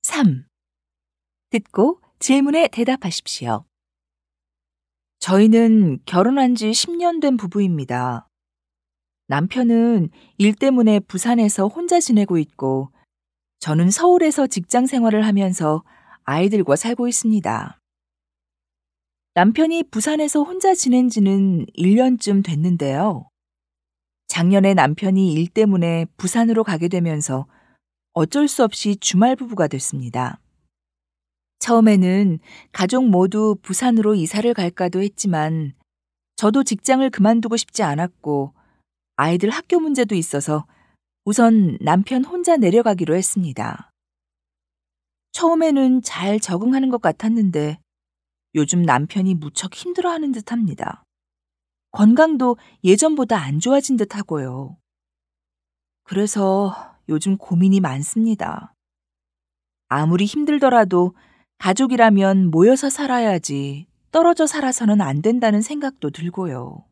3. 듣고 질문에 대답하십시오. 저희는 결혼한 지 10년 된 부부입니다. 남편은 일 때문에 부산에서 혼자 지내고 있고, 저는 서울에서 직장 생활을 하면서 아이들과 살고 있습니다. 남편이 부산에서 혼자 지낸 지는 1년쯤 됐는데요. 작년에 남편이 일 때문에 부산으로 가게 되면서 어쩔 수 없이 주말 부부가 됐습니다. 처음에는 가족 모두 부산으로 이사를 갈까도 했지만 저도 직장을 그만두고 싶지 않았고 아이들 학교 문제도 있어서 우선 남편 혼자 내려가기로 했습니다. 처음에는 잘 적응하는 것 같았는데 요즘 남편이 무척 힘들어하는 듯합니다. 건강도 예전보다 안 좋아진 듯하고요. 그래서 요즘 고민이 많습니다. 아무리 힘들더라도 가족이라면 모여서 살아야지 떨어져 살아서는 안 된다는 생각도 들고요.